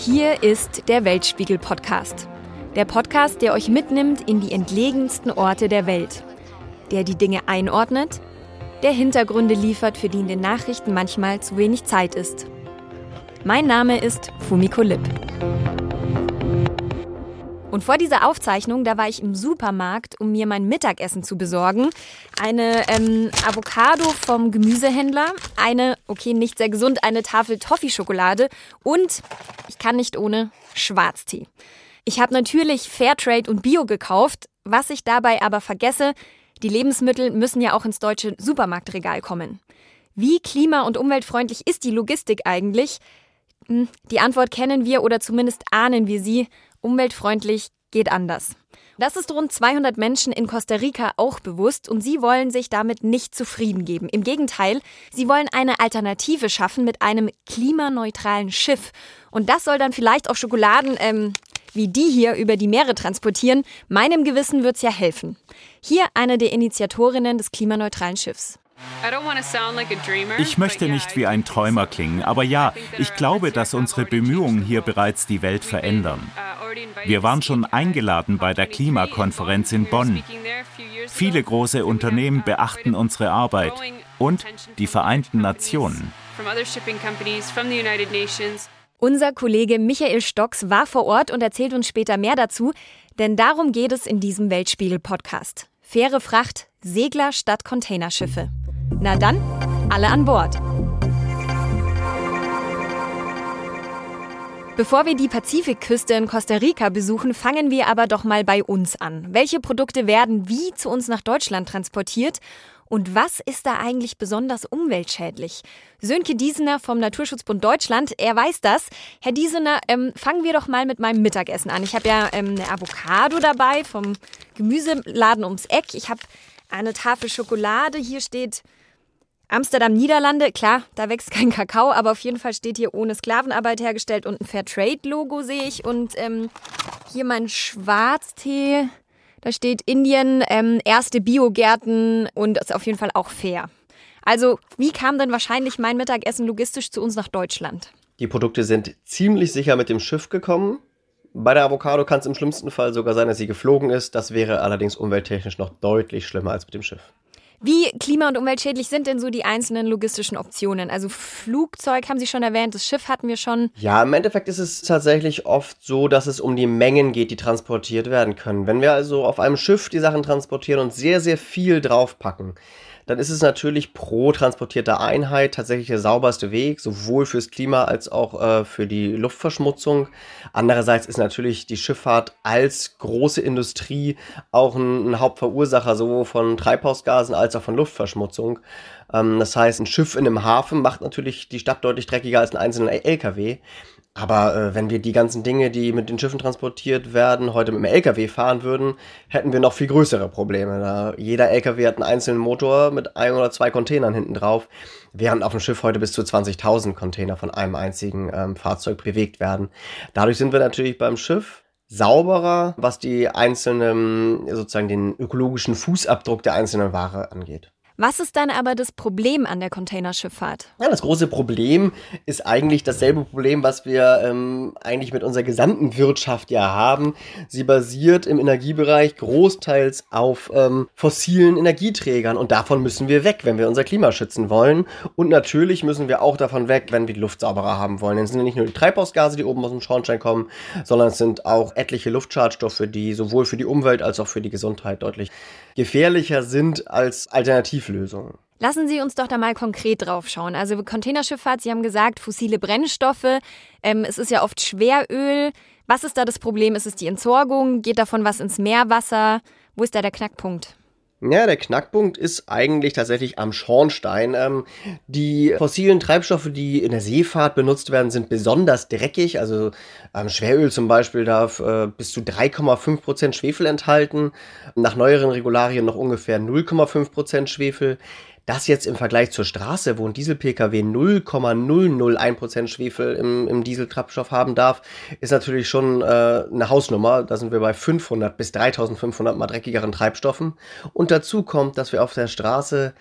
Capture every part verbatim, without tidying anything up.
Hier ist der Weltspiegel-Podcast. Der Podcast, der euch mitnimmt in die entlegensten Orte der Welt. Der die Dinge einordnet, der Hintergründe liefert, für die in den Nachrichten manchmal zu wenig Zeit ist. Mein Name ist Fumiko Lipp. Und vor dieser Aufzeichnung, da war ich im Supermarkt, um mir mein Mittagessen zu besorgen. Eine ähm, Avocado vom Gemüsehändler, eine, okay, nicht sehr gesund, eine Tafel Toffee-Schokolade und, ich kann nicht ohne, Schwarztee. Ich habe natürlich Fairtrade und Bio gekauft, was ich dabei aber vergesse, die Lebensmittel müssen ja auch ins deutsche Supermarktregal kommen. Wie klima- und umweltfreundlich ist die Logistik eigentlich? Die Antwort kennen wir oder zumindest ahnen wir sie. Umweltfreundlich geht anders. Das ist rund zweihundert Menschen in Costa Rica auch bewusst und sie wollen sich damit nicht zufrieden geben. Im Gegenteil, sie wollen eine Alternative schaffen mit einem klimaneutralen Schiff. Und das soll dann vielleicht auch Schokoladen ähm, wie die hier über die Meere transportieren. Meinem Gewissen wird's ja helfen. Hier eine der Initiatorinnen des klimaneutralen Schiffs. Ich möchte nicht wie ein Träumer klingen, aber ja, ich glaube, dass unsere Bemühungen hier bereits die Welt verändern. Wir waren schon eingeladen bei der Klimakonferenz in Bonn. Viele große Unternehmen beachten unsere Arbeit und die Vereinten Nationen. Unser Kollege Michael Stocks war vor Ort und erzählt uns später mehr dazu, denn darum geht es in diesem Weltspiegel-Podcast. Faire Fracht, Segler statt Containerschiffe. Na dann, alle an Bord. Bevor wir die Pazifikküste in Costa Rica besuchen, fangen wir aber doch mal bei uns an. Welche Produkte werden wie zu uns nach Deutschland transportiert? Und was ist da eigentlich besonders umweltschädlich? Sönke Diesener vom Naturschutzbund Deutschland, er weiß das. Herr Diesener, ähm, fangen wir doch mal mit meinem Mittagessen an. Ich habe ja ähm, eine Avocado dabei vom Gemüseladen ums Eck. Ich habe eine Tafel Schokolade. Hier steht Amsterdam, Niederlande. Klar, da wächst kein Kakao, aber auf jeden Fall steht hier ohne Sklavenarbeit hergestellt und ein Fairtrade-Logo sehe ich. Und ähm, hier mein Schwarztee. Da steht Indien, ähm, erste Biogärten und ist auf jeden Fall auch fair. Also, wie kam denn wahrscheinlich mein Mittagessen logistisch zu uns nach Deutschland? Die Produkte sind ziemlich sicher mit dem Schiff gekommen. Bei der Avocado kann es im schlimmsten Fall sogar sein, dass sie geflogen ist. Das wäre allerdings umwelttechnisch noch deutlich schlimmer als mit dem Schiff. Wie klima- und umweltschädlich sind denn so die einzelnen logistischen Optionen? Also Flugzeug haben Sie schon erwähnt, das Schiff hatten wir schon. Ja, im Endeffekt ist es tatsächlich oft so, dass es um die Mengen geht, die transportiert werden können. Wenn wir also auf einem Schiff die Sachen transportieren und sehr, sehr viel draufpacken, dann ist es natürlich pro transportierter Einheit tatsächlich der sauberste Weg, sowohl fürs Klima als auch äh, für die Luftverschmutzung. Andererseits ist natürlich die Schifffahrt als große Industrie auch ein, ein Hauptverursacher sowohl von Treibhausgasen als auch von Luftverschmutzung. Ähm, das heißt, ein Schiff in einem Hafen macht natürlich die Stadt deutlich dreckiger als ein einzelner L K W. Aber äh, wenn wir die ganzen Dinge, die mit den Schiffen transportiert werden, heute mit dem L K W fahren würden, hätten wir noch viel größere Probleme. Da jeder L K W hat einen einzelnen Motor mit ein oder zwei Containern hinten drauf, während auf dem Schiff heute bis zu zwanzigtausend Container von einem einzigen ähm, Fahrzeug bewegt werden. Dadurch sind wir natürlich beim Schiff sauberer, was die einzelnen, sozusagen den ökologischen Fußabdruck der einzelnen Ware angeht. Was ist dann aber das Problem an der Containerschifffahrt? Ja, das große Problem ist eigentlich dasselbe Problem, was wir ähm, eigentlich mit unserer gesamten Wirtschaft ja haben. Sie basiert im Energiebereich großteils auf ähm, fossilen Energieträgern und davon müssen wir weg, wenn wir unser Klima schützen wollen. Und natürlich müssen wir auch davon weg, wenn wir die Luft sauberer haben wollen. Denn es sind ja nicht nur die Treibhausgase, die oben aus dem Schornstein kommen, sondern es sind auch etliche Luftschadstoffe, die sowohl für die Umwelt als auch für die Gesundheit deutlich gefährlicher sind als Alternativlösungen. Lassen Sie uns doch da mal konkret drauf schauen. Also Containerschifffahrt, Sie haben gesagt, fossile Brennstoffe, ähm, es ist ja oft Schweröl. Was ist da das Problem? Ist es die Entsorgung? Geht davon was ins Meerwasser? Wo ist da der Knackpunkt? Ja, der Knackpunkt ist eigentlich tatsächlich am Schornstein. Ähm, die fossilen Treibstoffe, die in der Seefahrt benutzt werden, sind besonders dreckig. Also ähm, Schweröl zum Beispiel darf äh, bis zu drei Komma fünf Prozent Schwefel enthalten. Nach neueren Regularien noch ungefähr null Komma fünf Prozent Schwefel. Das jetzt im Vergleich zur Straße, wo ein Diesel-P K W null Komma null null eins Prozent Schwefel im, im Dieseltreibstoff haben darf, ist natürlich schon äh, eine Hausnummer. Da sind wir bei fünfhundert bis dreitausendfünfhundert mal dreckigeren Treibstoffen. Und dazu kommt, dass wir auf der Straße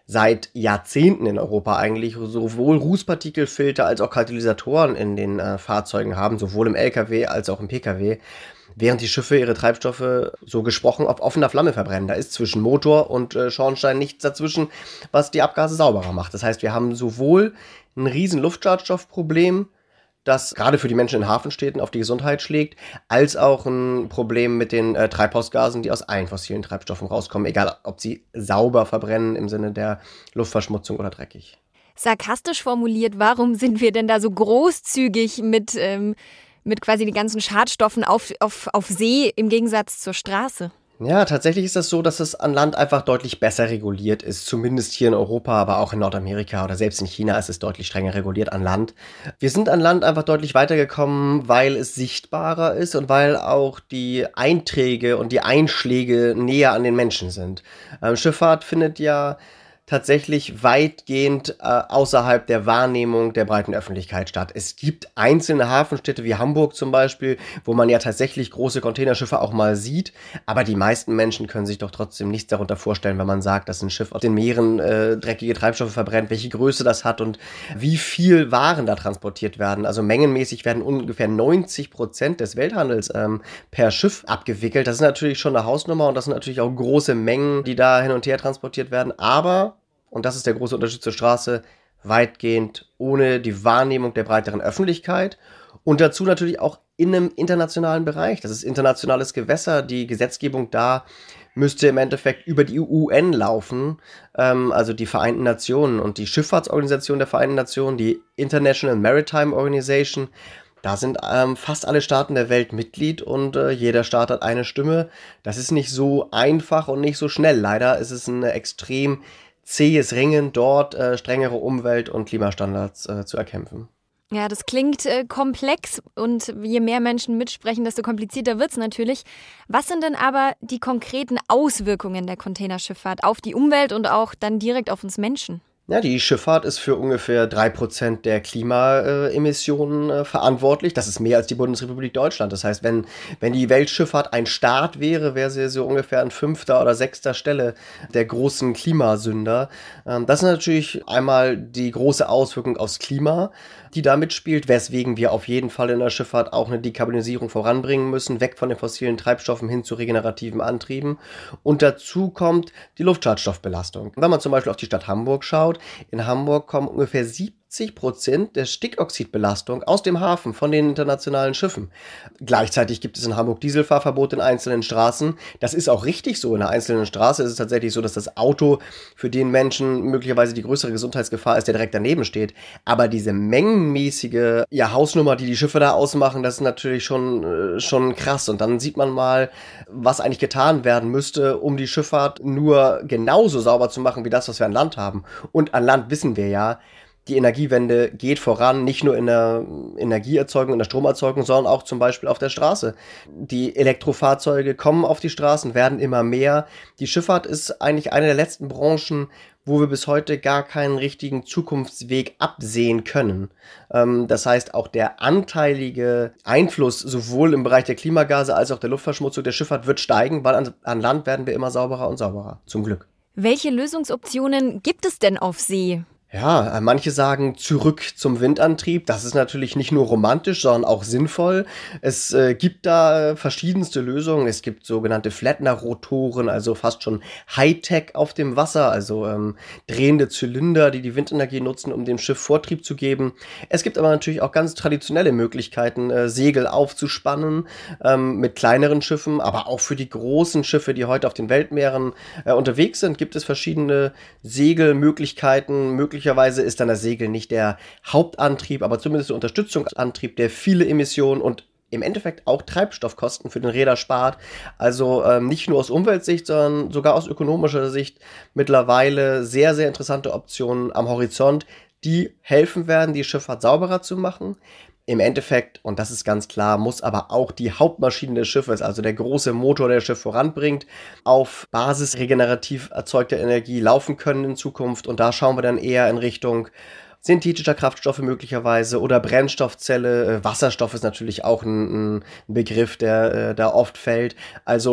seit Jahrzehnten in Europa eigentlich sowohl Rußpartikelfilter als auch Katalysatoren in den äh, Fahrzeugen haben, sowohl im L K W als auch im P K W, während die Schiffe ihre Treibstoffe, so gesprochen, auf offener Flamme verbrennen. Da ist zwischen Motor und äh, Schornstein nichts dazwischen, was die Abgase sauberer macht. Das heißt, wir haben sowohl ein riesen Luftschadstoffproblem, das gerade für die Menschen in Hafenstädten auf die Gesundheit schlägt, als auch ein Problem mit den äh, Treibhausgasen, die aus allen fossilen Treibstoffen rauskommen, egal ob sie sauber verbrennen im Sinne der Luftverschmutzung oder dreckig. Sarkastisch formuliert, warum sind wir denn da so großzügig mit, ähm, mit quasi den ganzen Schadstoffen auf, auf, auf See im Gegensatz zur Straße? Ja, tatsächlich ist das so, dass es an Land einfach deutlich besser reguliert ist. Zumindest hier in Europa, aber auch in Nordamerika oder selbst in China ist es deutlich strenger reguliert an Land. Wir sind an Land einfach deutlich weitergekommen, weil es sichtbarer ist und weil auch die Einträge und die Einschläge näher an den Menschen sind. Ähm, Schifffahrt findet ja tatsächlich weitgehend äh, außerhalb der Wahrnehmung der breiten Öffentlichkeit statt. Es gibt einzelne Hafenstädte wie Hamburg zum Beispiel, wo man ja tatsächlich große Containerschiffe auch mal sieht, aber die meisten Menschen können sich doch trotzdem nichts darunter vorstellen, wenn man sagt, dass ein Schiff auf den Meeren äh, dreckige Treibstoffe verbrennt, welche Größe das hat und wie viel Waren da transportiert werden. Also mengenmäßig werden ungefähr neunzig Prozent des Welthandels ähm, per Schiff abgewickelt. Das ist natürlich schon eine Hausnummer und das sind natürlich auch große Mengen, die da hin und her transportiert werden, aber und das ist der große Unterschied zur Straße, weitgehend ohne die Wahrnehmung der breiteren Öffentlichkeit und dazu natürlich auch in einem internationalen Bereich. Das ist internationales Gewässer. Die Gesetzgebung da müsste im Endeffekt über die U N laufen, ähm, also die Vereinten Nationen und die Schifffahrtsorganisation der Vereinten Nationen, die International Maritime Organization. Da sind ähm, fast alle Staaten der Welt Mitglied und äh, jeder Staat hat eine Stimme. Das ist nicht so einfach und nicht so schnell. Leider ist es ein extrem zähes Ringen, dort äh, strengere Umwelt- und Klimastandards äh, zu erkämpfen. Ja, das klingt äh, komplex und je mehr Menschen mitsprechen, desto komplizierter wird es natürlich. Was sind denn aber die konkreten Auswirkungen der Containerschifffahrt auf die Umwelt und auch dann direkt auf uns Menschen? Ja, die Schifffahrt ist für ungefähr drei Prozent der Klimaemissionen äh, verantwortlich. Das ist mehr als die Bundesrepublik Deutschland. Das heißt, wenn, wenn die Weltschifffahrt ein Staat wäre, wäre sie so ungefähr an fünfter oder sechster Stelle der großen Klimasünder. Ähm, das ist natürlich einmal die große Auswirkung aufs Klima, die da mitspielt, weswegen wir auf jeden Fall in der Schifffahrt auch eine Dekarbonisierung voranbringen müssen, weg von den fossilen Treibstoffen hin zu regenerativen Antrieben. Und dazu kommt die Luftschadstoffbelastung. Wenn man zum Beispiel auf die Stadt Hamburg schaut, in Hamburg kommen ungefähr siebzig Prozent der Stickoxidbelastung aus dem Hafen von den internationalen Schiffen. Gleichzeitig gibt es in Hamburg Dieselfahrverbot in einzelnen Straßen. Das ist auch richtig so. In einer einzelnen Straße ist es tatsächlich so, dass das Auto für den Menschen möglicherweise die größere Gesundheitsgefahr ist, der direkt daneben steht. Aber diese mengenmäßige ja, Hausnummer, die die Schiffe da ausmachen, das ist natürlich schon, äh, schon krass. Und dann sieht man mal, was eigentlich getan werden müsste, um die Schifffahrt nur genauso sauber zu machen, wie das, was wir an Land haben. Und an Land wissen wir ja, die Energiewende geht voran, nicht nur in der Energieerzeugung, in der Stromerzeugung, sondern auch zum Beispiel auf der Straße. Die Elektrofahrzeuge kommen auf die Straßen, werden immer mehr. Die Schifffahrt ist eigentlich eine der letzten Branchen, wo wir bis heute gar keinen richtigen Zukunftsweg absehen können. Ähm, das heißt, auch der anteilige Einfluss sowohl im Bereich der Klimagase als auch der Luftverschmutzung der Schifffahrt wird steigen, weil an, an Land werden wir immer sauberer und sauberer, zum Glück. Welche Lösungsoptionen gibt es denn auf See? Ja, manche sagen zurück zum Windantrieb. Das ist natürlich nicht nur romantisch, sondern auch sinnvoll. Es äh, gibt da verschiedenste Lösungen. Es gibt sogenannte Flettner-Rotoren, also fast schon Hightech auf dem Wasser, also ähm, drehende Zylinder, die die Windenergie nutzen, um dem Schiff Vortrieb zu geben. Es gibt aber natürlich auch ganz traditionelle Möglichkeiten, äh, Segel aufzuspannen ähm, mit kleineren Schiffen, aber auch für die großen Schiffe, die heute auf den Weltmeeren äh, unterwegs sind, gibt es verschiedene Segelmöglichkeiten, möglicherweise Möglicherweise ist dann das Segel nicht der Hauptantrieb, aber zumindest der Unterstützungsantrieb, der viele Emissionen und im Endeffekt auch Treibstoffkosten für den Räder spart. Also ähm, nicht nur aus Umweltsicht, sondern sogar aus ökonomischer Sicht mittlerweile sehr, sehr interessante Optionen am Horizont, die helfen werden, die Schifffahrt sauberer zu machen. Im Endeffekt, und das ist ganz klar, muss aber auch die Hauptmaschine des Schiffes, also der große Motor, der das Schiff voranbringt, auf Basis regenerativ erzeugter Energie laufen können in Zukunft. Und da schauen wir dann eher in Richtung synthetischer Kraftstoffe möglicherweise oder Brennstoffzelle. Wasserstoff ist natürlich auch ein, ein Begriff, der äh, da oft fällt. Also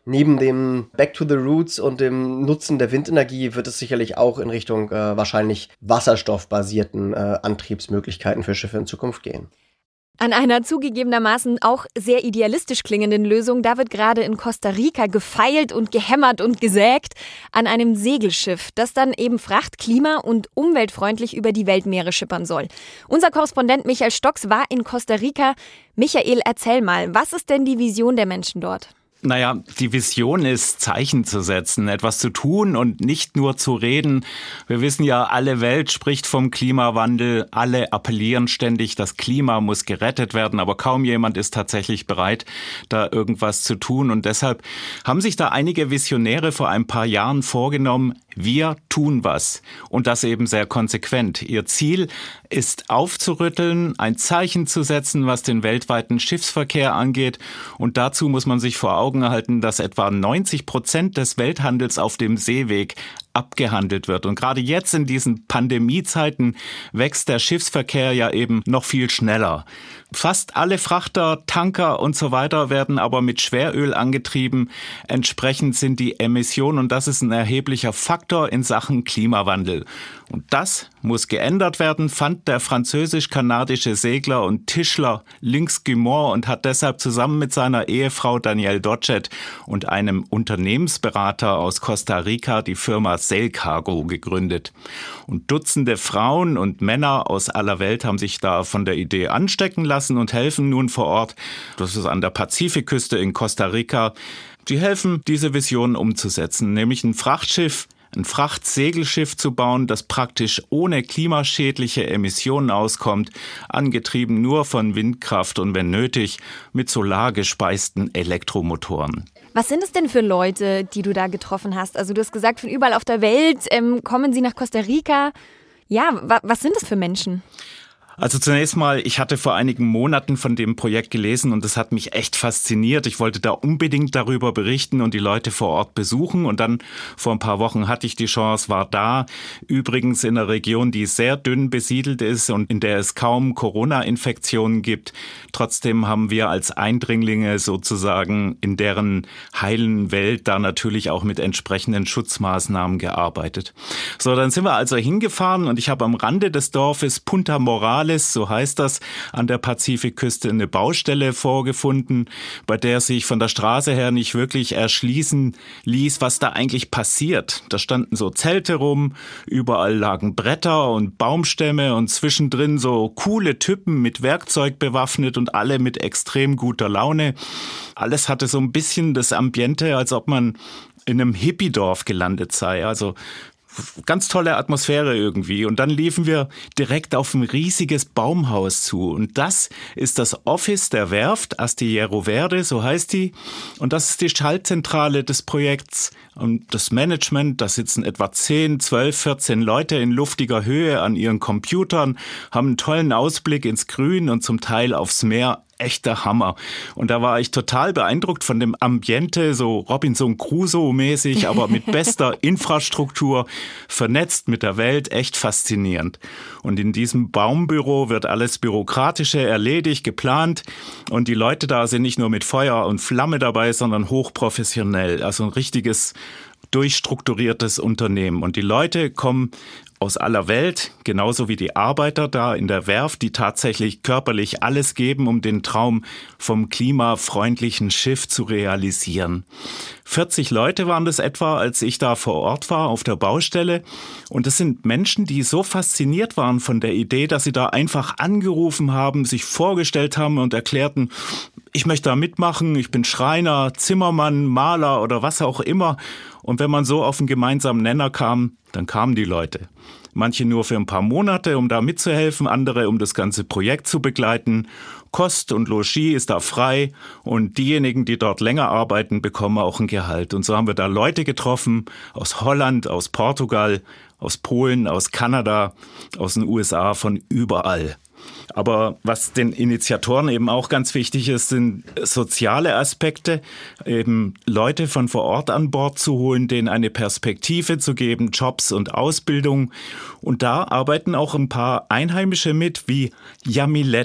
neben dem Back to the Roots und dem Nutzen der Windenergie wird es sicherlich auch in Richtung äh, wahrscheinlich wasserstoffbasierten äh, Antriebsmöglichkeiten für Schiffe in Zukunft gehen. An einer zugegebenermaßen auch sehr idealistisch klingenden Lösung, da wird gerade in Costa Rica gefeilt und gehämmert und gesägt an einem Segelschiff, das dann eben fracht-, klima- und umweltfreundlich über die Weltmeere schippern soll. Unser Korrespondent Michael Stocks war in Costa Rica. Michael, erzähl mal, was ist denn die Vision der Menschen dort? Naja, die Vision ist, Zeichen zu setzen, etwas zu tun und nicht nur zu reden. Wir wissen ja, alle Welt spricht vom Klimawandel, alle appellieren ständig, das Klima muss gerettet werden, aber kaum jemand ist tatsächlich bereit, da irgendwas zu tun. Und deshalb haben sich da einige Visionäre vor ein paar Jahren vorgenommen, wir tun was. Und das eben sehr konsequent. Ihr Ziel ist aufzurütteln, ein Zeichen zu setzen, was den weltweiten Schiffsverkehr angeht. Und dazu muss man sich vor Augen halten, dass etwa neunzig Prozent des Welthandels auf dem Seeweg abgehandelt wird. Und gerade jetzt in diesen Pandemiezeiten wächst der Schiffsverkehr ja eben noch viel schneller. Fast alle Frachter, Tanker und so weiter werden aber mit Schweröl angetrieben. Entsprechend sind die Emissionen, und das ist ein erheblicher Faktor in Sachen Klimawandel. Und das muss geändert werden, fand der französisch-kanadische Segler und Tischler Lynx Guimard und hat deshalb zusammen mit seiner Ehefrau Danielle Dochet und einem Unternehmensberater aus Costa Rica die Firma Sail Cargo gegründet. Und Dutzende Frauen und Männer aus aller Welt haben sich da von der Idee anstecken lassen und helfen nun vor Ort. Das ist an der Pazifikküste in Costa Rica. Die helfen, diese Vision umzusetzen, nämlich ein Frachtschiff, ein Frachtsegelschiff zu bauen, das praktisch ohne klimaschädliche Emissionen auskommt, angetrieben nur von Windkraft und wenn nötig mit solargespeisten Elektromotoren. Was sind es denn für Leute, die du da getroffen hast? Also du hast gesagt, von überall auf der Welt ähm, kommen sie nach Costa Rica. Ja, wa- was sind das für Menschen? Also zunächst mal, ich hatte vor einigen Monaten von dem Projekt gelesen und das hat mich echt fasziniert. Ich wollte da unbedingt darüber berichten und die Leute vor Ort besuchen. Und dann vor ein paar Wochen hatte ich die Chance, war da. Übrigens in einer Region, die sehr dünn besiedelt ist und in der es kaum Corona-Infektionen gibt. Trotzdem haben wir als Eindringlinge sozusagen in deren heilen Welt da natürlich auch mit entsprechenden Schutzmaßnahmen gearbeitet. So, dann sind wir also hingefahren und ich habe am Rande des Dorfes Punta Morales, so heißt das, an der Pazifikküste eine Baustelle vorgefunden, bei der sich von der Straße her nicht wirklich erschließen ließ, was da eigentlich passiert. Da standen so Zelte rum, überall lagen Bretter und Baumstämme und zwischendrin so coole Typen mit Werkzeug bewaffnet und alle mit extrem guter Laune. Alles hatte so ein bisschen das Ambiente, als ob man in einem Hippiedorf gelandet sei. Also ganz tolle Atmosphäre irgendwie. Und dann liefen wir direkt auf ein riesiges Baumhaus zu. Und das ist das Office der Werft, Astillero Verde, so heißt die. Und das ist die Schaltzentrale des Projekts. Und das Management, da sitzen etwa zehn, zwölf, vierzehn Leute in luftiger Höhe an ihren Computern, haben einen tollen Ausblick ins Grün und zum Teil aufs Meer. Echter Hammer. Und da war ich total beeindruckt von dem Ambiente, so Robinson Crusoe-mäßig, aber mit bester Infrastruktur, vernetzt mit der Welt, echt faszinierend. Und in diesem Baumbüro wird alles Bürokratische erledigt, geplant und die Leute da sind nicht nur mit Feuer und Flamme dabei, sondern hochprofessionell. Also ein richtiges durchstrukturiertes Unternehmen. Und die Leute kommen aus aller Welt, genauso wie die Arbeiter da in der Werft, die tatsächlich körperlich alles geben, um den Traum vom klimafreundlichen Schiff zu realisieren. vierzig Leute waren das etwa, als ich da vor Ort war, auf der Baustelle. Und das sind Menschen, die so fasziniert waren von der Idee, dass sie da einfach angerufen haben, sich vorgestellt haben und erklärten, ich möchte da mitmachen, ich bin Schreiner, Zimmermann, Maler oder was auch immer. Und wenn man so auf einen gemeinsamen Nenner kam, dann kamen die Leute. Manche nur für ein paar Monate, um da mitzuhelfen, andere, um das ganze Projekt zu begleiten. Kost und Logis ist da frei und diejenigen, die dort länger arbeiten, bekommen auch ein Gehalt. Und so haben wir da Leute getroffen aus Holland, aus Portugal, aus Polen, aus Kanada, aus den U S A, von überall. Aber was den Initiatoren eben auch ganz wichtig ist, sind soziale Aspekte, eben Leute von vor Ort an Bord zu holen, denen eine Perspektive zu geben, Jobs und Ausbildung. Und da arbeiten auch ein paar Einheimische mit, wie Yamilet.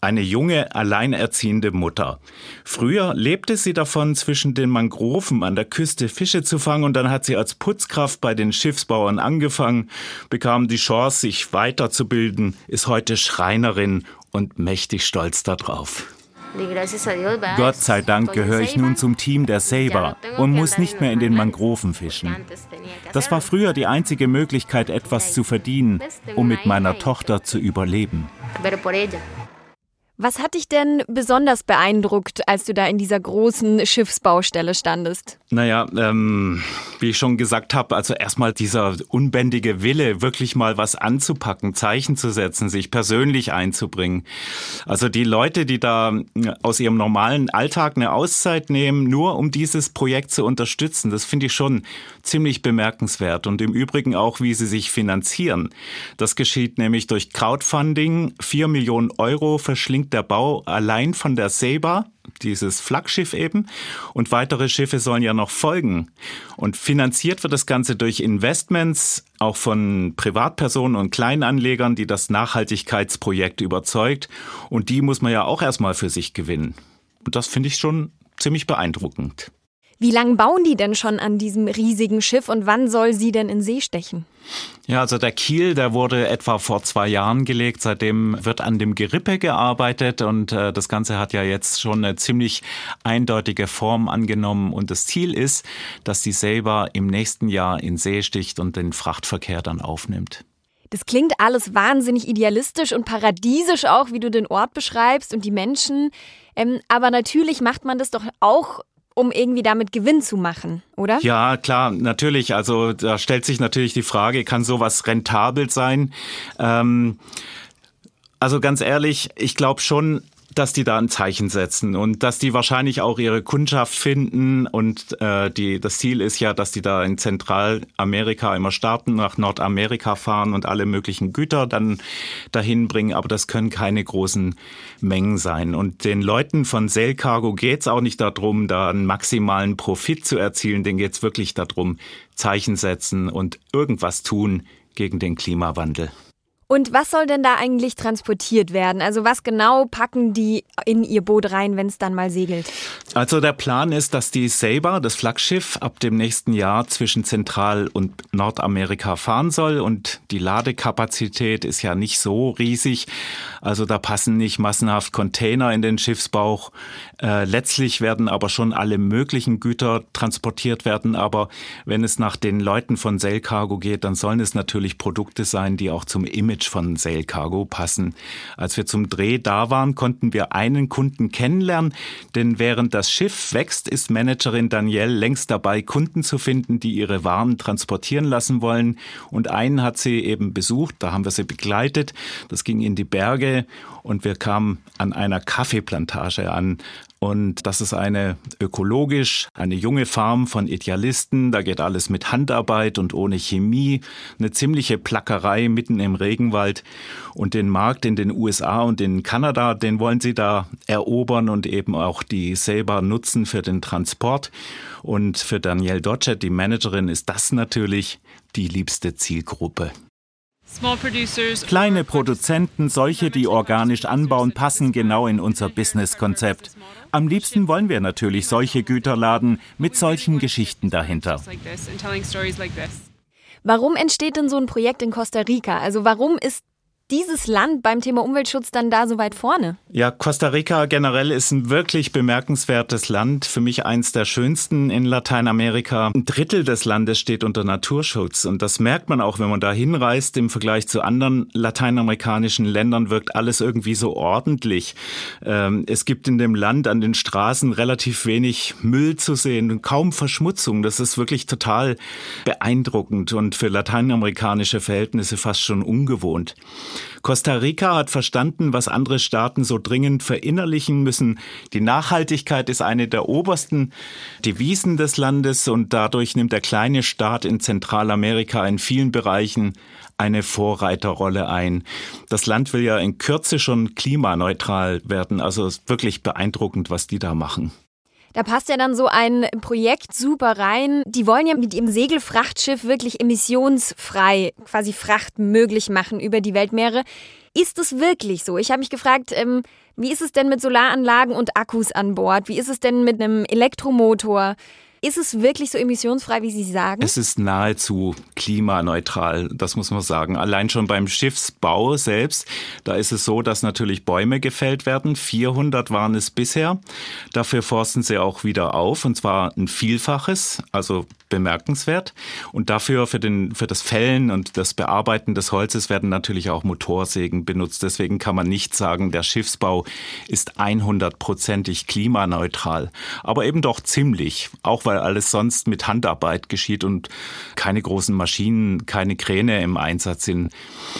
Eine junge, alleinerziehende Mutter. Früher lebte sie davon, zwischen den Mangroven an der Küste Fische zu fangen, und dann hat sie als Putzkraft bei den Schiffsbauern angefangen, bekam die Chance, sich weiterzubilden, ist heute Schreinerin und mächtig stolz darauf. Gott sei Dank gehöre ich nun zum Team der Ceiba und muss nicht mehr in den Mangroven fischen. Das war früher die einzige Möglichkeit, etwas zu verdienen, um mit meiner Tochter zu überleben. Was hat dich denn besonders beeindruckt, als du da in dieser großen Schiffsbaustelle standest? Naja, ähm, wie ich schon gesagt habe, also erstmal dieser unbändige Wille, wirklich mal was anzupacken, Zeichen zu setzen, sich persönlich einzubringen. Also die Leute, die da aus ihrem normalen Alltag eine Auszeit nehmen, nur um dieses Projekt zu unterstützen, das finde ich schon ziemlich bemerkenswert. Und im Übrigen auch, wie sie sich finanzieren. Das geschieht nämlich durch Crowdfunding. Vier Millionen Euro verschlingt der Bau allein von der Ceiba, dieses Flaggschiff eben, und weitere Schiffe sollen ja noch folgen. Und finanziert wird das Ganze durch Investments, auch von Privatpersonen und Kleinanlegern, die das Nachhaltigkeitsprojekt überzeugt. Und die muss man ja auch erstmal für sich gewinnen. Und das finde ich schon ziemlich beeindruckend. Wie lange bauen die denn schon an diesem riesigen Schiff und wann soll sie denn in See stechen? Ja, also der Kiel, der wurde etwa vor zwei Jahren gelegt. Seitdem wird an dem Gerippe gearbeitet und äh, das Ganze hat ja jetzt schon eine ziemlich eindeutige Form angenommen. Und das Ziel ist, dass die Ceiba im nächsten Jahr in See sticht und den Frachtverkehr dann aufnimmt. Das klingt alles wahnsinnig idealistisch und paradiesisch auch, wie du den Ort beschreibst und die Menschen. Ähm, aber natürlich macht man das doch auch, um irgendwie damit Gewinn zu machen, oder? Ja, klar, natürlich. Also da stellt sich natürlich die Frage, kann sowas rentabel sein? Ähm, also ganz ehrlich, ich glaube schon, dass die da ein Zeichen setzen und dass die wahrscheinlich auch ihre Kundschaft finden. Und äh, die, das Ziel ist ja, dass die da in Zentralamerika immer starten, nach Nordamerika fahren und alle möglichen Güter dann dahin bringen. Aber das können keine großen Mengen sein. Und den Leuten von Sail Cargo geht's auch nicht darum, da einen maximalen Profit zu erzielen. Denen geht's wirklich darum, Zeichen setzen und irgendwas tun gegen den Klimawandel. Und was soll denn da eigentlich transportiert werden? Also was genau packen die in ihr Boot rein, wenn es dann mal segelt? Also der Plan ist, dass die Ceiba, das Flaggschiff, ab dem nächsten Jahr zwischen Zentral- und Nordamerika fahren soll. Und die Ladekapazität ist ja nicht so riesig. Also da passen nicht massenhaft Container in den Schiffsbauch. Äh, letztlich werden aber schon alle möglichen Güter transportiert werden. Aber wenn es nach den Leuten von Sail Cargo geht, dann sollen es natürlich Produkte sein, die auch zum Image von Sail Cargo passen. Als wir zum Dreh da waren, konnten wir einen Kunden kennenlernen, denn während das Schiff wächst, ist Managerin Danielle längst dabei, Kunden zu finden, die ihre Waren transportieren lassen wollen. Und einen hat sie eben besucht, da haben wir sie begleitet. Das ging in die Berge und wir kamen an einer Kaffeeplantage an. Und das ist eine ökologisch, eine junge Farm von Idealisten. Da geht alles mit Handarbeit und ohne Chemie. Eine ziemliche Plackerei mitten im Regenwald. Und den Markt in den U S A und in Kanada, den wollen sie da erobern und eben auch die Ceiba nutzen für den Transport. Und für Danielle Dodgett, die Managerin, ist das natürlich die liebste Zielgruppe. Kleine Produzenten, solche, die organisch anbauen, passen genau in unser Businesskonzept. Am liebsten wollen wir natürlich solche Güter laden mit solchen Geschichten dahinter. Warum entsteht denn so ein Projekt in Costa Rica? Also warum ist dieses Land beim Thema Umweltschutz dann da so weit vorne? Ja, Costa Rica generell ist ein wirklich bemerkenswertes Land. Für mich eins der schönsten in Lateinamerika. Ein Drittel des Landes steht unter Naturschutz. Und das merkt man auch, wenn man da hinreist. Im Vergleich zu anderen lateinamerikanischen Ländern wirkt alles irgendwie so ordentlich. Ähm, es gibt in dem Land an den Straßen relativ wenig Müll zu sehen und kaum Verschmutzung. Das ist wirklich total beeindruckend und für lateinamerikanische Verhältnisse fast schon ungewohnt. Costa Rica hat verstanden, was andere Staaten so dringend verinnerlichen müssen. Die Nachhaltigkeit ist eine der obersten Devisen des Landes und dadurch nimmt der kleine Staat in Zentralamerika in vielen Bereichen eine Vorreiterrolle ein. Das Land will ja in Kürze schon klimaneutral werden, also es ist wirklich beeindruckend, was die da machen. Da passt ja dann so ein Projekt super rein. Die wollen ja mit ihrem Segelfrachtschiff wirklich emissionsfrei quasi Fracht möglich machen über die Weltmeere. Ist es wirklich so? Ich habe mich gefragt, ähm, wie ist es denn mit Solaranlagen und Akkus an Bord? Wie ist es denn mit einem Elektromotor? Ist es wirklich so emissionsfrei, wie Sie sagen? Es ist nahezu klimaneutral, das muss man sagen. Allein schon beim Schiffsbau selbst, da ist es so, dass natürlich Bäume gefällt werden. vierhundert waren es bisher. Dafür forsten sie auch wieder auf, und zwar ein Vielfaches, also bemerkenswert. Und dafür für, den, für das Fällen und das Bearbeiten des Holzes werden natürlich auch Motorsägen benutzt. Deswegen kann man nicht sagen, der Schiffsbau ist hundertprozentig klimaneutral. Aber eben doch ziemlich, auch weil alles sonst mit Handarbeit geschieht und keine großen Maschinen, keine Kräne im Einsatz sind.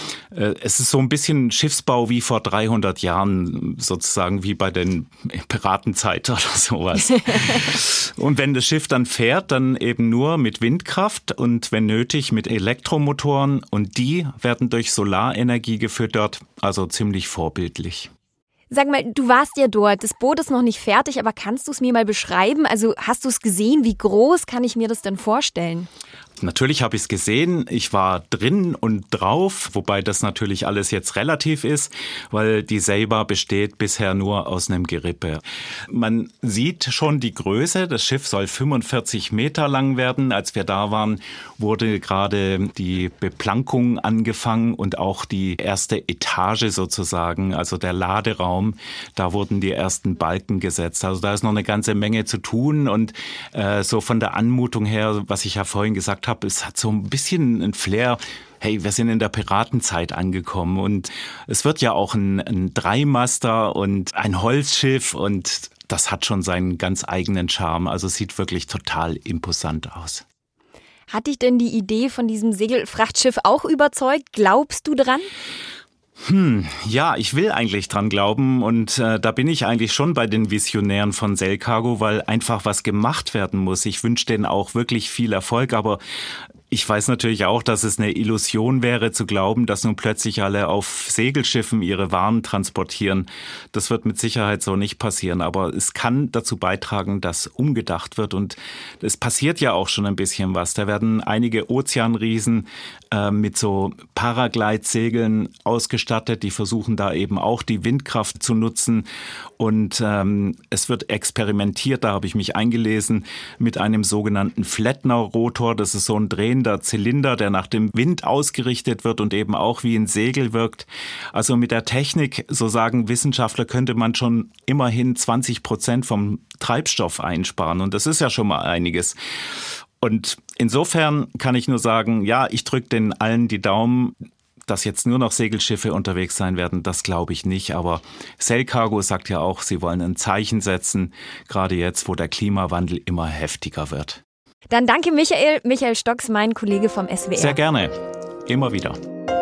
Es ist so ein bisschen Schiffsbau wie vor dreihundert Jahren, sozusagen wie bei den Piratenzeit oder sowas. Und wenn das Schiff dann fährt, dann eben nur mit Windkraft und wenn nötig mit Elektromotoren, und die werden durch Solarenergie gefüttert, also ziemlich vorbildlich. Sag mal, du warst ja dort, das Boot ist noch nicht fertig, aber kannst du es mir mal beschreiben? Also hast du es gesehen? Wie groß kann ich mir das denn vorstellen? Natürlich habe ich es gesehen. Ich war drin und drauf, wobei das natürlich alles jetzt relativ ist, weil die Saber besteht bisher nur aus einem Gerippe. Man sieht schon die Größe. Das Schiff soll fünfundvierzig Meter lang werden. Als wir da waren, wurde gerade die Beplankung angefangen und auch die erste Etage sozusagen, also der Laderaum. Da wurden die ersten Balken gesetzt. Also da ist noch eine ganze Menge zu tun, und äh, so von der Anmutung her, was ich ja vorhin gesagt habe, es hat so ein bisschen ein Flair. Hey, wir sind in der Piratenzeit angekommen, und es wird ja auch ein, ein Dreimaster und ein Holzschiff, und das hat schon seinen ganz eigenen Charme. Also es sieht wirklich total imposant aus. Hat dich denn die Idee von diesem Segelfrachtschiff auch überzeugt? Glaubst du dran? Hm, ja, ich will eigentlich dran glauben, und äh, da bin ich eigentlich schon bei den Visionären von Sailcargo, weil einfach was gemacht werden muss. Ich wünsche denen auch wirklich viel Erfolg, aber ich weiß natürlich auch, dass es eine Illusion wäre, zu glauben, dass nun plötzlich alle auf Segelschiffen ihre Waren transportieren. Das wird mit Sicherheit so nicht passieren, aber es kann dazu beitragen, dass umgedacht wird, und es passiert ja auch schon ein bisschen was. Da werden einige Ozeanriesen äh, mit so Paraglide-Segeln ausgestattet, die versuchen da eben auch die Windkraft zu nutzen, und ähm, es wird experimentiert, da habe ich mich eingelesen, mit einem sogenannten Flettner-Rotor. Das ist so ein drehender Zylinder, der nach dem Wind ausgerichtet wird und eben auch wie ein Segel wirkt. Also mit der Technik, so sagen Wissenschaftler, könnte man schon immerhin zwanzig Prozent vom Treibstoff einsparen, und das ist ja schon mal einiges. Und insofern kann ich nur sagen, ja, ich drücke den allen die Daumen. Dass jetzt nur noch Segelschiffe unterwegs sein werden, das glaube ich nicht. Aber Sailcargo sagt ja auch, sie wollen ein Zeichen setzen, gerade jetzt, wo der Klimawandel immer heftiger wird. Dann danke Michael, Michael Stocks, mein Kollege vom S W R. Sehr gerne, immer wieder.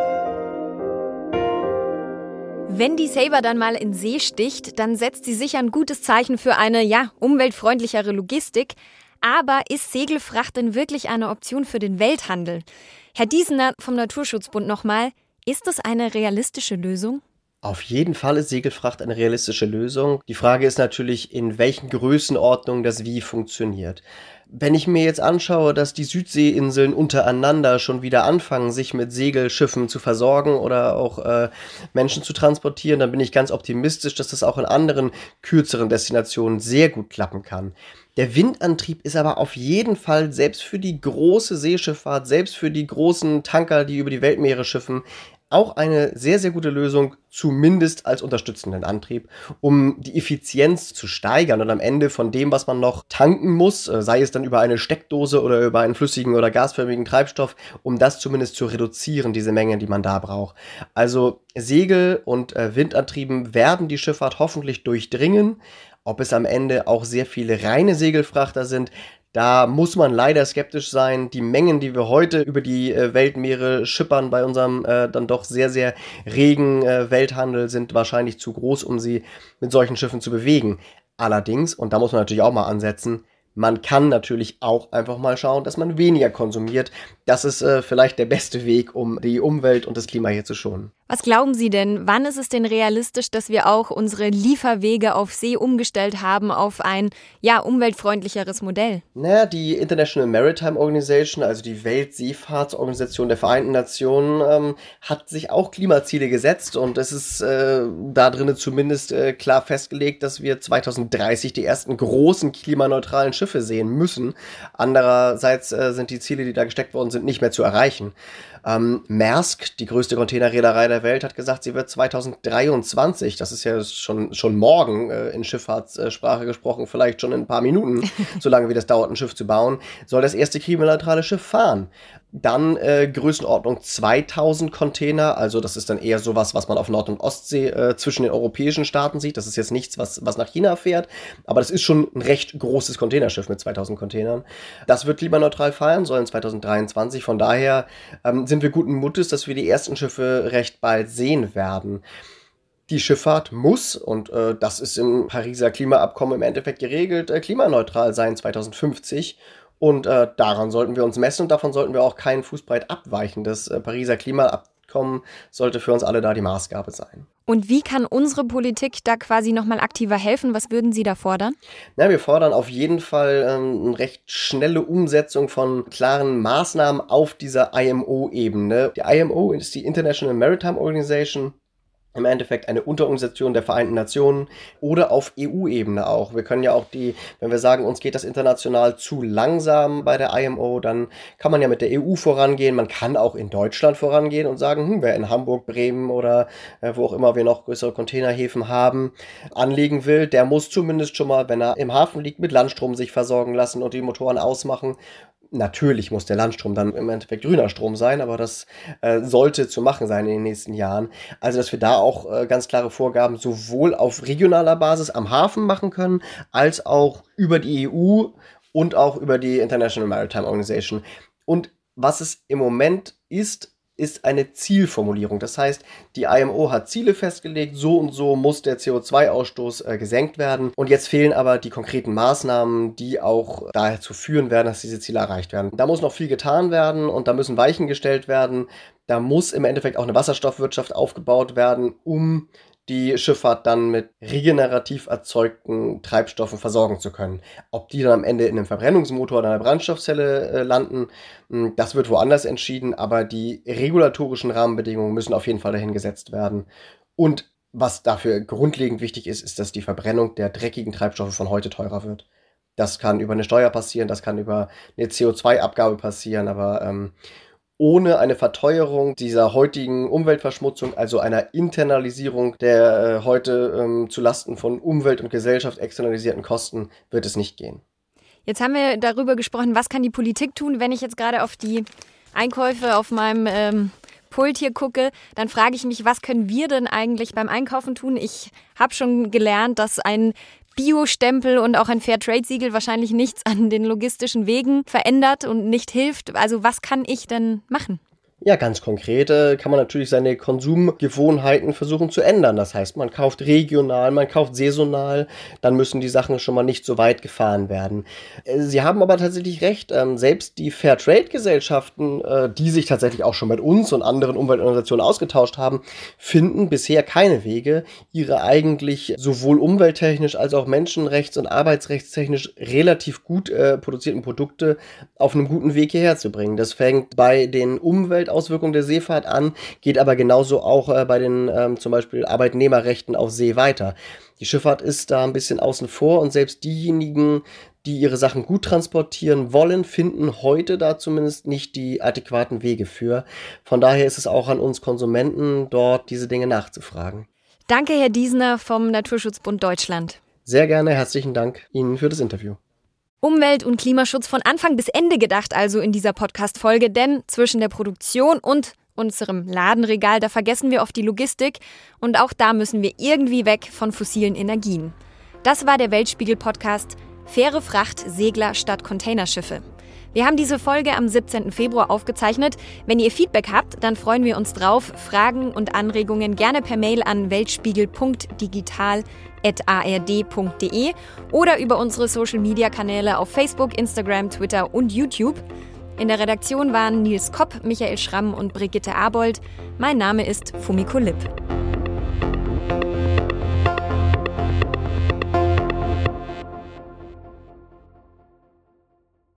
Wenn die Saber dann mal in See sticht, dann setzt sie sicher ein gutes Zeichen für eine, ja, umweltfreundlichere Logistik. Aber ist Segelfracht denn wirklich eine Option für den Welthandel? Herr Diesener vom Naturschutzbund nochmal, ist das eine realistische Lösung? Auf jeden Fall ist Segelfracht eine realistische Lösung. Die Frage ist natürlich, in welchen Größenordnungen das wie funktioniert. Wenn ich mir jetzt anschaue, dass die Südseeinseln untereinander schon wieder anfangen, sich mit Segelschiffen zu versorgen oder auch äh, Menschen zu transportieren, dann bin ich ganz optimistisch, dass das auch in anderen kürzeren Destinationen sehr gut klappen kann. Der Windantrieb ist aber auf jeden Fall selbst für die große Seeschifffahrt, selbst für die großen Tanker, die über die Weltmeere schiffen, auch eine sehr, sehr gute Lösung, zumindest als unterstützenden Antrieb, um die Effizienz zu steigern und am Ende von dem, was man noch tanken muss, sei es dann über eine Steckdose oder über einen flüssigen oder gasförmigen Treibstoff, um das zumindest zu reduzieren, diese Mengen, die man da braucht. Also Segel- und äh, Windantrieben werden die Schifffahrt hoffentlich durchdringen. Ob es am Ende auch sehr viele reine Segelfrachter sind, da muss man leider skeptisch sein. Die Mengen, die wir heute über die äh, Weltmeere schippern bei unserem äh, dann doch sehr, sehr regen äh, Welthandel, sind wahrscheinlich zu groß, um sie mit solchen Schiffen zu bewegen. Allerdings, und da muss man natürlich auch mal ansetzen, Man kann natürlich auch einfach mal schauen, dass man weniger konsumiert. Das ist äh, vielleicht der beste Weg, um die Umwelt und das Klima hier zu schonen. Was glauben Sie denn, wann ist es denn realistisch, dass wir auch unsere Lieferwege auf See umgestellt haben auf ein, ja, umweltfreundlicheres Modell? Naja, die International Maritime Organization, also die Weltseefahrtsorganisation der Vereinten Nationen, ähm, hat sich auch Klimaziele gesetzt und es ist äh, da drinnen zumindest äh, klar festgelegt, dass wir zweitausenddreißig die ersten großen klimaneutralen Schiffe sehen müssen. Andererseits äh, sind die Ziele, die da gesteckt worden sind, nicht mehr zu erreichen. Ähm, Maersk, die größte Containerreederei der Welt, hat gesagt, sie wird zweitausenddreiundzwanzig, das ist ja schon, schon morgen äh, in Schifffahrtssprache gesprochen, vielleicht schon in ein paar Minuten, so lange wie das dauert, ein Schiff zu bauen, soll das erste klimaneutrale Schiff fahren. Dann äh, Größenordnung zweitausend Container, also das ist dann eher sowas, was man auf Nord- und Ostsee äh, zwischen den europäischen Staaten sieht. Das ist jetzt nichts, was, was nach China fährt, aber das ist schon ein recht großes Containerschiff mit zweitausend Containern. Das wird klimaneutral fahren, soll in zweitausenddreiundzwanzig, von daher ähm, sind wir guten Mutes, dass wir die ersten Schiffe recht bald sehen werden. Die Schifffahrt muss, und äh, das ist im Pariser Klimaabkommen im Endeffekt geregelt, äh, klimaneutral sein zweitausendfünfzig. Und äh, daran sollten wir uns messen und davon sollten wir auch keinen Fußbreit abweichen. Das äh, Pariser Klimaabkommen sollte für uns alle da die Maßgabe sein. Und wie kann unsere Politik da quasi nochmal aktiver helfen? Was würden Sie da fordern? Na, wir fordern auf jeden Fall ähm, eine recht schnelle Umsetzung von klaren Maßnahmen auf dieser I M O-Ebene. Die I M O ist die International Maritime Organization. Im Endeffekt eine Unterorganisation der Vereinten Nationen oder auf E U-Ebene auch. Wir können ja auch die, wenn wir sagen, uns geht das international zu langsam bei der I M O, dann kann man ja mit der E U vorangehen. Man kann auch in Deutschland vorangehen und sagen, hm, wer in Hamburg, Bremen oder äh, wo auch immer wir noch größere Containerhäfen haben, anlegen will, der muss zumindest schon mal, wenn er im Hafen liegt, mit Landstrom sich versorgen lassen und die Motoren ausmachen. Natürlich muss der Landstrom dann im Endeffekt grüner Strom sein, aber das äh, sollte zu machen sein in den nächsten Jahren. Also, dass wir da auch äh, ganz klare Vorgaben sowohl auf regionaler Basis am Hafen machen können, als auch über die E U und auch über die International Maritime Organization. Und was es im Moment ist, ist eine Zielformulierung. Das heißt, die I M O hat Ziele festgelegt, so und so muss der C O zwei Ausstoß äh, gesenkt werden. Und jetzt fehlen aber die konkreten Maßnahmen, die auch dazu führen werden, dass diese Ziele erreicht werden. Da muss noch viel getan werden und da müssen Weichen gestellt werden. Da muss im Endeffekt auch eine Wasserstoffwirtschaft aufgebaut werden, um die Schifffahrt dann mit regenerativ erzeugten Treibstoffen versorgen zu können. Ob die dann am Ende in einem Verbrennungsmotor oder einer Brennstoffzelle äh, landen, mh, das wird woanders entschieden, aber die regulatorischen Rahmenbedingungen müssen auf jeden Fall dahin gesetzt werden. Und was dafür grundlegend wichtig ist, ist, dass die Verbrennung der dreckigen Treibstoffe von heute teurer wird. Das kann über eine Steuer passieren, das kann über eine C O zwei Abgabe passieren, aber ähm, ohne eine Verteuerung dieser heutigen Umweltverschmutzung, also einer Internalisierung der äh, heute ähm, zulasten von Umwelt und Gesellschaft externalisierten Kosten, wird es nicht gehen. Jetzt haben wir darüber gesprochen, was kann die Politik tun, wenn ich jetzt gerade auf die Einkäufe auf meinem ähm, Pult hier gucke, dann frage ich mich, was können wir denn eigentlich beim Einkaufen tun? Ich habe schon gelernt, dass ein Bio-Stempel und auch ein Fairtrade-Siegel wahrscheinlich nichts an den logistischen Wegen verändert und nicht hilft. Also was kann ich denn machen? Ja, ganz konkret äh, kann man natürlich seine Konsumgewohnheiten versuchen zu ändern. Das heißt, man kauft regional, man kauft saisonal, dann müssen die Sachen schon mal nicht so weit gefahren werden. Äh, Sie haben aber tatsächlich recht, ähm, selbst die Fairtrade-Gesellschaften, äh, die sich tatsächlich auch schon mit uns und anderen Umweltorganisationen ausgetauscht haben, finden bisher keine Wege, ihre eigentlich sowohl umwelttechnisch als auch menschenrechts- und arbeitsrechtstechnisch relativ gut äh, produzierten Produkte auf einem guten Weg hierher zu bringen. Das fängt bei den Umwelt Auswirkungen der Seefahrt an, geht aber genauso auch äh, bei den ähm, zum Beispiel Arbeitnehmerrechten auf See weiter. Die Schifffahrt ist da ein bisschen außen vor und selbst diejenigen, die ihre Sachen gut transportieren wollen, finden heute da zumindest nicht die adäquaten Wege für. Von daher ist es auch an uns Konsumenten, dort diese Dinge nachzufragen. Danke, Herr Diesner vom Naturschutzbund Deutschland. Sehr gerne, herzlichen Dank Ihnen für das Interview. Umwelt- und Klimaschutz von Anfang bis Ende gedacht also in dieser Podcast-Folge, denn zwischen der Produktion und unserem Ladenregal, da vergessen wir oft die Logistik und auch da müssen wir irgendwie weg von fossilen Energien. Das war der Weltspiegel-Podcast Faire Fracht, Segler statt Containerschiffe. Wir haben diese Folge am siebzehnten Februar aufgezeichnet. Wenn ihr Feedback habt, dann freuen wir uns drauf. Fragen und Anregungen gerne per Mail an weltspiegel punkt digital at a r d punkt d e oder über unsere Social-Media-Kanäle auf Facebook, Instagram, Twitter und YouTube. In der Redaktion waren Nils Kopp, Michael Schramm und Brigitte Arbold. Mein Name ist Fumiko Lipp.